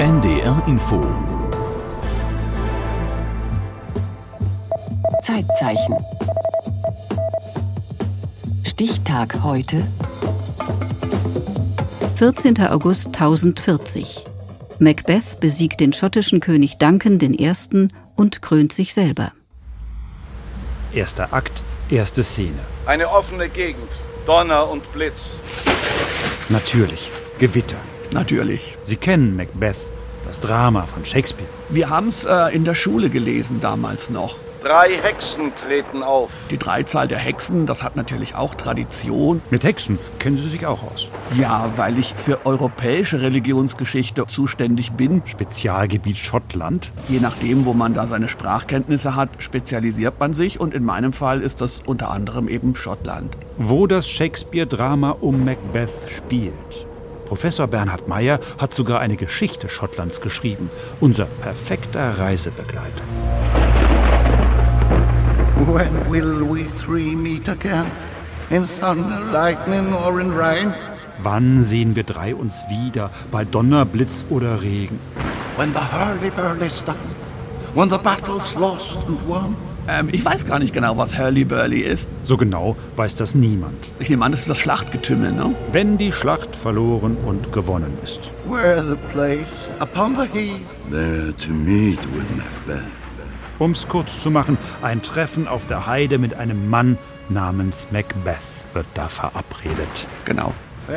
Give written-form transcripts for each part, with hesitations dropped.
NDR Info. Zeitzeichen. Stichtag heute. 14. August 1040. Macbeth besiegt den schottischen König Duncan I. und krönt sich selber. Erster Akt, erste Szene. Eine offene Gegend, Donner und Blitz. Natürlich, Gewitter. Natürlich. Sie kennen Macbeth, das Drama von Shakespeare. Wir haben es in der Schule gelesen damals noch. 3 Hexen treten auf. Die Dreizahl der Hexen, das hat natürlich auch Tradition. Mit Hexen kennen Sie sich auch aus. Ja, weil ich für europäische Religionsgeschichte zuständig bin. Spezialgebiet Schottland. Je nachdem, wo man da seine Sprachkenntnisse hat, spezialisiert man sich. Und in meinem Fall ist das unter anderem eben Schottland. Wo das Shakespeare-Drama um Macbeth spielt. Professor Bernhard Meyer hat sogar eine Geschichte Schottlands geschrieben. Unser perfekter Reisebegleiter. When will we three meet again? In thunder, lightning or in rain? Wann sehen wir drei uns wieder? Bei Donner, Blitz oder Regen? When the hurly-burly's done, when the battle's lost and won. Ich weiß gar nicht genau, was Hurly-Burly ist. So genau weiß das niemand. Ich nehme an, das ist das Schlachtgetümmel, ne? Wenn die Schlacht verloren und gewonnen ist. Where the place upon the heath? There to meet with Macbeth. Um's kurz zu machen, ein Treffen auf der Heide mit einem Mann namens Macbeth wird da verabredet. Genau.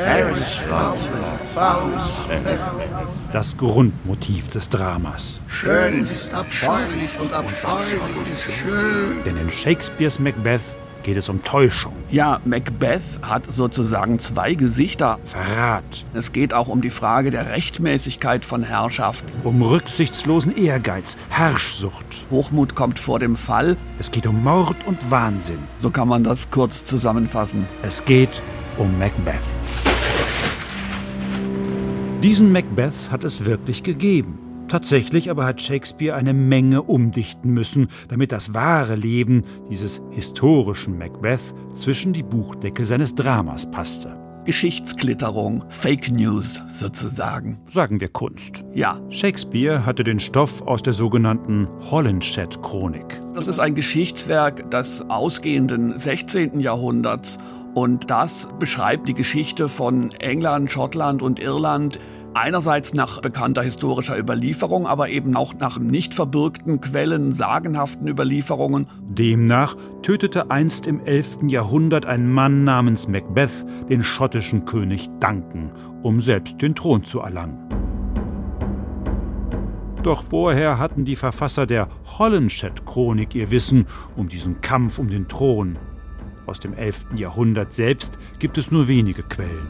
Das Grundmotiv des Dramas. Schön ist abscheulich und abscheulich ist schön. Denn in Shakespeares Macbeth geht es um Täuschung. Ja, Macbeth hat sozusagen 2 Gesichter. Verrat. Es geht auch um die Frage der Rechtmäßigkeit von Herrschaft. Um rücksichtslosen Ehrgeiz, Herrschsucht. Hochmut kommt vor dem Fall. Es geht um Mord und Wahnsinn. So kann man das kurz zusammenfassen. Es geht um Macbeth. Diesen Macbeth hat es wirklich gegeben. Tatsächlich aber hat Shakespeare eine Menge umdichten müssen, damit das wahre Leben dieses historischen Macbeth zwischen die Buchdeckel seines Dramas passte. Geschichtsklitterung, Fake News sozusagen. Sagen wir Kunst. Ja. Shakespeare hatte den Stoff aus der sogenannten Holinshed-Chronik. Das ist ein Geschichtswerk des ausgehenden 16. Jahrhunderts und das beschreibt die Geschichte von England, Schottland und Irland. Einerseits nach bekannter historischer Überlieferung, aber eben auch nach nicht verbürgten Quellen, sagenhaften Überlieferungen. Demnach tötete einst im 11. Jahrhundert ein Mann namens Macbeth den schottischen König Duncan, um selbst den Thron zu erlangen. Doch vorher hatten die Verfasser der Holinshed-Chronik ihr Wissen um diesen Kampf um den Thron. Aus dem 11. Jahrhundert selbst gibt es nur wenige Quellen.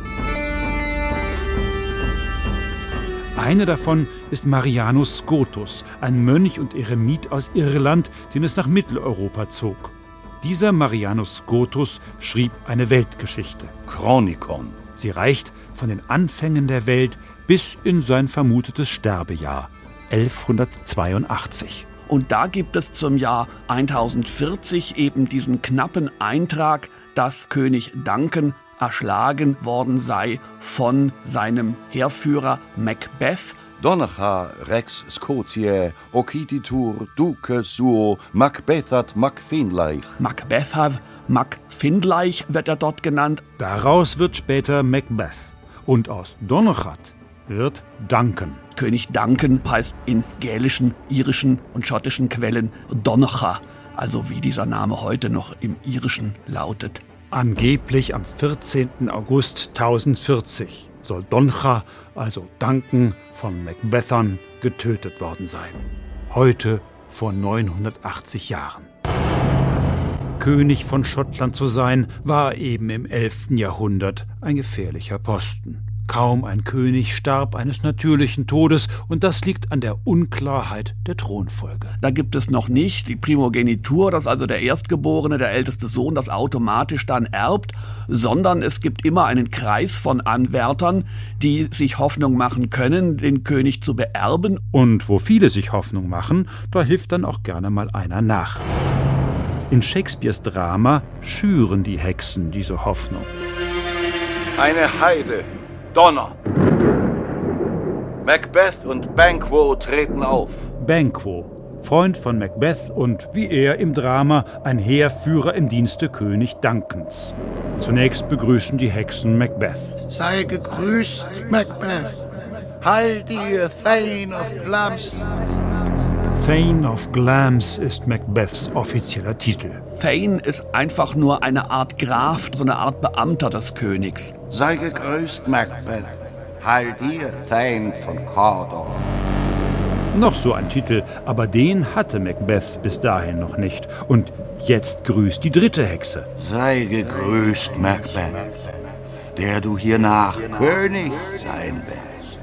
Eine davon ist Marianus Scotus, ein Mönch und Eremit aus Irland, den es nach Mitteleuropa zog. Dieser Marianus Scotus schrieb eine Weltgeschichte. Chronikon. Sie reicht von den Anfängen der Welt bis in sein vermutetes Sterbejahr, 1182. Und da gibt es zum Jahr 1040 eben diesen knappen Eintrag, dass König Duncan erschlagen worden sei von seinem Heerführer Macbeth. Donnacha Rex Scotiae occiditur duce suo Macbethat Macfinlaich. Macbethat Macfinlaich wird er dort genannt. Daraus wird später Macbeth. Und aus Donachat wird Duncan. König Duncan heißt in gälischen, irischen und schottischen Quellen Donnacha, also wie dieser Name heute noch im Irischen lautet. Angeblich am 14. August 1040 soll Doncha, also Duncan, von Macbethern getötet worden sein. Heute vor 980 Jahren. König von Schottland zu sein, war eben im 11. Jahrhundert ein gefährlicher Posten. Kaum ein König starb eines natürlichen Todes und das liegt an der Unklarheit der Thronfolge. Da gibt es noch nicht die Primogenitur, dass also der Erstgeborene, der älteste Sohn, das automatisch dann erbt, sondern es gibt immer einen Kreis von Anwärtern, die sich Hoffnung machen können, den König zu beerben. Und wo viele sich Hoffnung machen, da hilft dann auch gerne mal einer nach. In Shakespeares Drama schüren die Hexen diese Hoffnung. Eine Heide. Donner. Macbeth und Banquo treten auf. Banquo, Freund von Macbeth und, wie er im Drama, ein Heerführer im Dienste König Duncans. Zunächst begrüßen die Hexen Macbeth. Sei gegrüßt, Macbeth. Heil dir, Thane of Glamis. Thane of Glamis ist Macbeths offizieller Titel. Thane ist einfach nur eine Art Graf, so eine Art Beamter des Königs. Sei gegrüßt, Macbeth. Heil dir, Thane von Cawdor. Noch so ein Titel, aber den hatte Macbeth bis dahin noch nicht. Und jetzt grüßt die dritte Hexe. Sei gegrüßt, Macbeth, der du hiernach König sein wirst.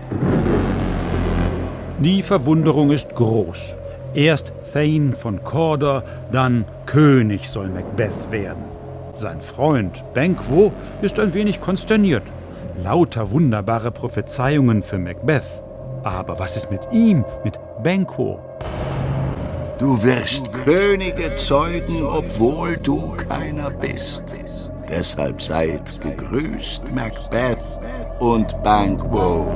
Die Verwunderung ist groß. Erst Thane von Cawdor, dann König soll Macbeth werden. Sein Freund Banquo ist ein wenig konsterniert. Lauter wunderbare Prophezeiungen für Macbeth. Aber was ist mit ihm, mit Banquo? Du wirst Könige zeugen, obwohl du keiner bist. Deshalb seid gegrüßt, Macbeth und Banquo.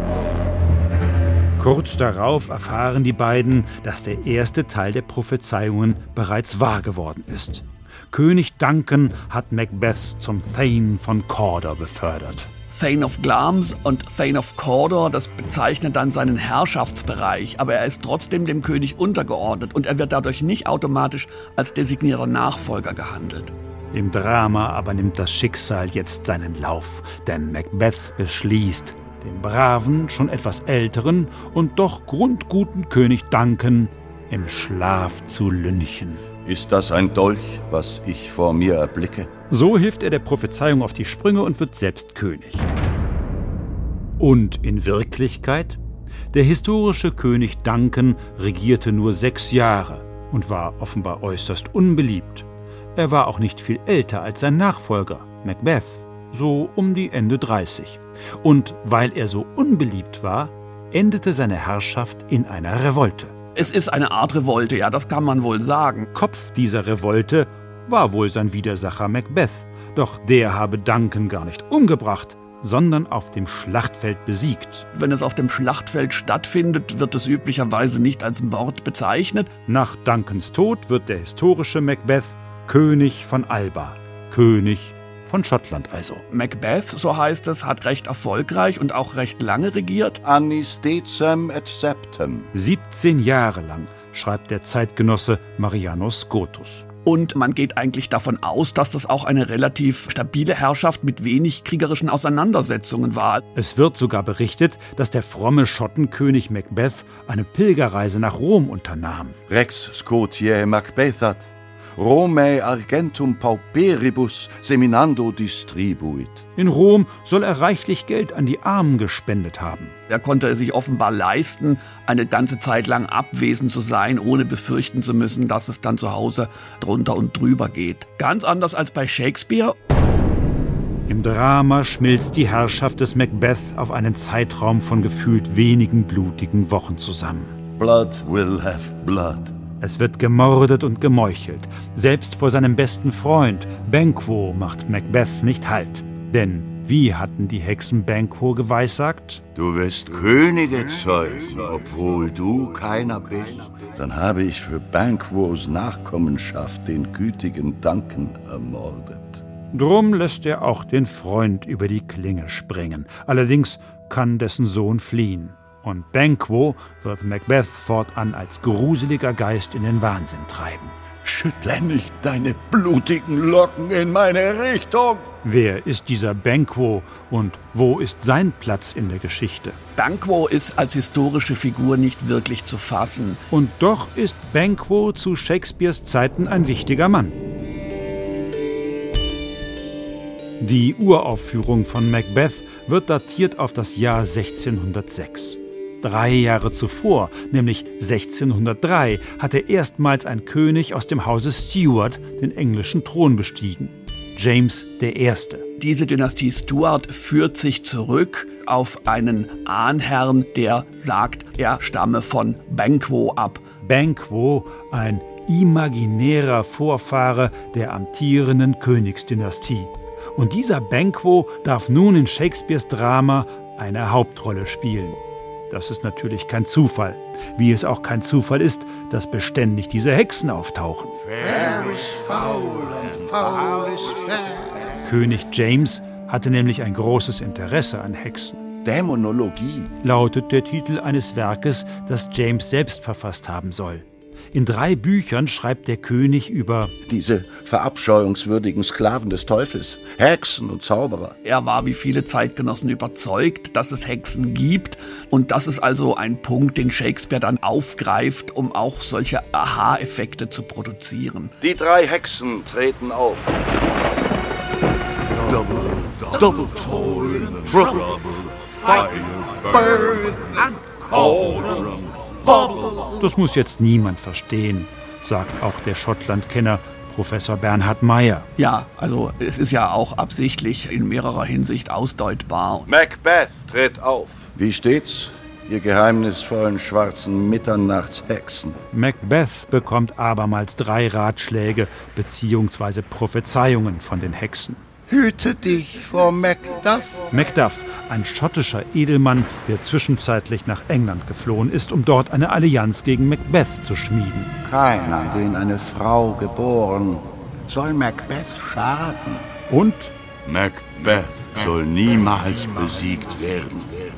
Kurz darauf erfahren die beiden, dass der erste Teil der Prophezeiungen bereits wahr geworden ist. König Duncan hat Macbeth zum Thane von Cawdor befördert. Thane of Glamis und Thane of Cawdor, das bezeichnet dann seinen Herrschaftsbereich, aber er ist trotzdem dem König untergeordnet und er wird dadurch nicht automatisch als designierter Nachfolger gehandelt. Im Drama aber nimmt das Schicksal jetzt seinen Lauf, denn Macbeth beschließt, den braven, schon etwas älteren und doch grundguten König Duncan im Schlaf zu lynchen. Ist das ein Dolch, was ich vor mir erblicke? So hilft er der Prophezeiung auf die Sprünge und wird selbst König. Und in Wirklichkeit? Der historische König Duncan regierte nur 6 Jahre und war offenbar äußerst unbeliebt. Er war auch nicht viel älter als sein Nachfolger, Macbeth, so um die Ende 30. Und weil er so unbeliebt war, endete seine Herrschaft in einer Revolte. Es ist eine Art Revolte, ja, das kann man wohl sagen. Kopf dieser Revolte war wohl sein Widersacher Macbeth. Doch der habe Duncan gar nicht umgebracht, sondern auf dem Schlachtfeld besiegt. Wenn es auf dem Schlachtfeld stattfindet, wird es üblicherweise nicht als Mord bezeichnet. Nach Duncans Tod wird der historische Macbeth König von Alba, König von Schottland also. Macbeth, so heißt es, hat recht erfolgreich und auch recht lange regiert. Annis decem et septem. 17 Jahre lang, schreibt der Zeitgenosse Marianus Scotus. Und man geht eigentlich davon aus, dass das auch eine relativ stabile Herrschaft mit wenig kriegerischen Auseinandersetzungen war. Es wird sogar berichtet, dass der fromme Schottenkönig Macbeth eine Pilgerreise nach Rom unternahm. Rex Scotiae Macbethat. Romae argentum pauperibus seminando distribuit. In Rom soll er reichlich Geld an die Armen gespendet haben. Er konnte sich offenbar leisten, eine ganze Zeit lang abwesend zu sein, ohne befürchten zu müssen, dass es dann zu Hause drunter und drüber geht. Ganz anders als bei Shakespeare. Im Drama schmilzt die Herrschaft des Macbeth auf einen Zeitraum von gefühlt wenigen blutigen Wochen zusammen. Blood will have blood. Es wird gemordet und gemeuchelt. Selbst vor seinem besten Freund Banquo macht Macbeth nicht Halt. Denn wie hatten die Hexen Banquo geweissagt? Du wirst Könige zeugen, obwohl du keiner bist. Dann habe ich für Banquos Nachkommenschaft den gütigen Duncan ermordet. Drum lässt er auch den Freund über die Klinge springen. Allerdings kann dessen Sohn fliehen. Und Banquo wird Macbeth fortan als gruseliger Geist in den Wahnsinn treiben. Schüttle nicht deine blutigen Locken in meine Richtung! Wer ist dieser Banquo und wo ist sein Platz in der Geschichte? Banquo ist als historische Figur nicht wirklich zu fassen. Und doch ist Banquo zu Shakespeares Zeiten ein wichtiger Mann. Die Uraufführung von Macbeth wird datiert auf das Jahr 1606. 3 Jahre zuvor, nämlich 1603, hatte erstmals ein König aus dem Hause Stuart den englischen Thron bestiegen. James I. Diese Dynastie Stuart führt sich zurück auf einen Ahnherrn, der sagt, er stamme von Banquo ab. Banquo, ein imaginärer Vorfahre der amtierenden Königsdynastie. Und dieser Banquo darf nun in Shakespeares Drama eine Hauptrolle spielen. Das ist natürlich kein Zufall. Wie es auch kein Zufall ist, dass beständig diese Hexen auftauchen. Fair is foul and foul is fair. König James hatte nämlich ein großes Interesse an Hexen. Dämonologie. Lautet der Titel eines Werkes, das James selbst verfasst haben soll. In 3 Büchern schreibt der König über Diese verabscheuungswürdigen Sklaven des Teufels, Hexen und Zauberer. Er war wie viele Zeitgenossen überzeugt, dass es Hexen gibt. Und das ist also ein Punkt, den Shakespeare dann aufgreift, um auch solche Aha-Effekte zu produzieren. Die 3 Hexen treten auf. Double toil, trouble, fire, burn and cauldron. Das muss jetzt niemand verstehen, sagt auch der Schottlandkenner Professor Bernhard Meyer. Ja, also es ist ja auch absichtlich in mehrerer Hinsicht ausdeutbar. Macbeth tritt auf. Wie steht's, ihr geheimnisvollen schwarzen Mitternachtshexen? Macbeth bekommt abermals 3 Ratschläge bzw. Prophezeiungen von den Hexen. Hüte dich vor Macduff. Macduff, ein schottischer Edelmann, der zwischenzeitlich nach England geflohen ist, um dort eine Allianz gegen Macbeth zu schmieden. Keiner, den eine Frau geboren, soll Macbeth schaden. Und Macbeth soll niemals besiegt werden,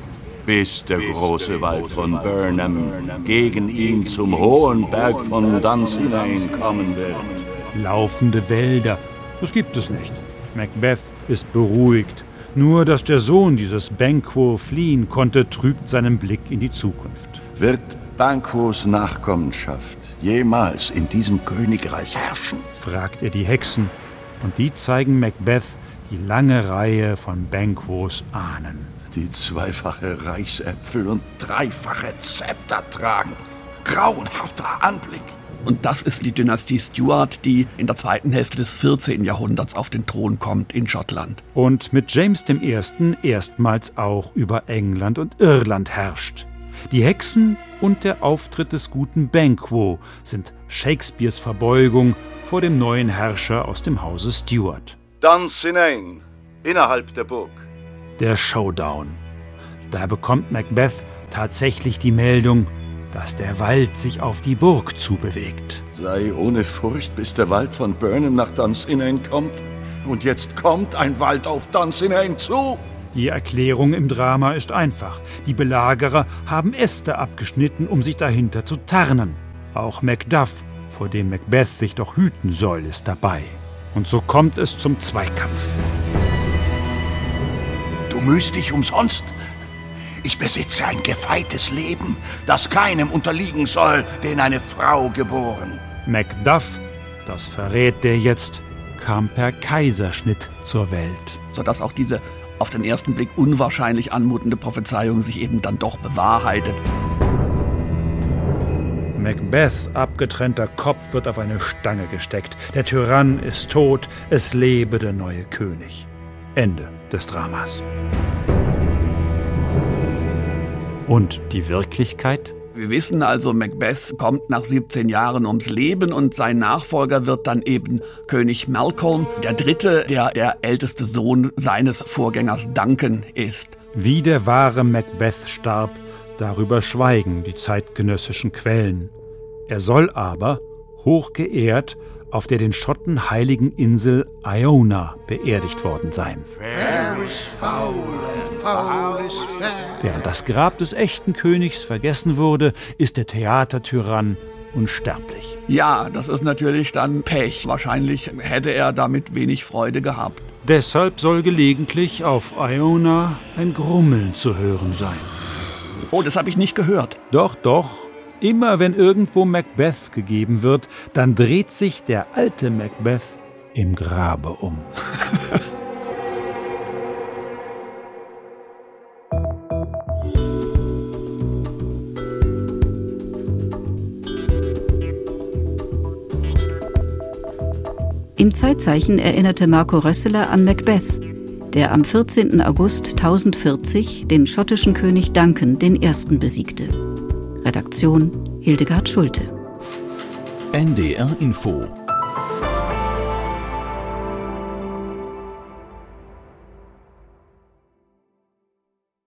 bis der große Wald von Burnham gegen ihn zum hohen Berg von Dunsinane kommen wird. laufende Wälder, das gibt es nicht. Macbeth ist beruhigt. Nur, dass der Sohn dieses Banquo fliehen konnte, trübt seinen Blick in die Zukunft. Wird Banquos Nachkommenschaft jemals in diesem Königreich herrschen? Fragt er die Hexen, und die zeigen Macbeth die lange Reihe von Banquos Ahnen. Die 2-fache Reichsäpfel und 3-fache Zepter tragen. Grauenhafter Anblick. Und das ist die Dynastie Stuart, die in der zweiten Hälfte des 14. Jahrhunderts auf den Thron kommt in Schottland. Und mit James I. erstmals auch über England und Irland herrscht. Die Hexen und der Auftritt des guten Banquo sind Shakespeares Verbeugung vor dem neuen Herrscher aus dem Hause Stuart. Dunsinane, innerhalb der Burg. Der Showdown. Da bekommt Macbeth tatsächlich die Meldung, dass der Wald sich auf die Burg zubewegt. Sei ohne Furcht, bis der Wald von Burnham nach Dunsinane kommt. Und jetzt kommt ein Wald auf Dunsinane zu. Die Erklärung im Drama ist einfach. Die Belagerer haben Äste abgeschnitten, um sich dahinter zu tarnen. Auch Macduff, vor dem Macbeth sich doch hüten soll, ist dabei. Und so kommt es zum Zweikampf. Du mühst dich umsonst. Ich besitze ein gefeites Leben, das keinem unterliegen soll, den eine Frau geboren. Macduff, das verrät der jetzt, kam per Kaiserschnitt zur Welt. Sodass auch diese auf den ersten Blick unwahrscheinlich anmutende Prophezeiung sich eben dann doch bewahrheitet. Macbeths abgetrennter Kopf wird auf eine Stange gesteckt. Der Tyrann ist tot, es lebe der neue König. Ende des Dramas. Und die Wirklichkeit? Wir wissen also, Macbeth kommt nach 17 Jahren ums Leben und sein Nachfolger wird dann eben König Malcolm, der Dritte, der der älteste Sohn seines Vorgängers Duncan ist. Wie der wahre Macbeth starb, darüber schweigen die zeitgenössischen Quellen. Er soll aber, hochgeehrt, auf der den Schotten heiligen Insel Iona beerdigt worden sein. Fair is foul and foul is fair. Während das Grab des echten Königs vergessen wurde, ist der Theatertyrann unsterblich. Ja, das ist natürlich dann Pech. Wahrscheinlich hätte er damit wenig Freude gehabt. Deshalb soll gelegentlich auf Iona ein Grummeln zu hören sein. Oh, das habe ich nicht gehört. Doch, doch. Immer wenn irgendwo Macbeth gegeben wird, dann dreht sich der alte Macbeth im Grabe um. Im Zeitzeichen erinnerte Marco Rösseler an Macbeth, der am 14. August 1040 den schottischen König Duncan I. besiegte. Redaktion Hildegard Schulte. NDR Info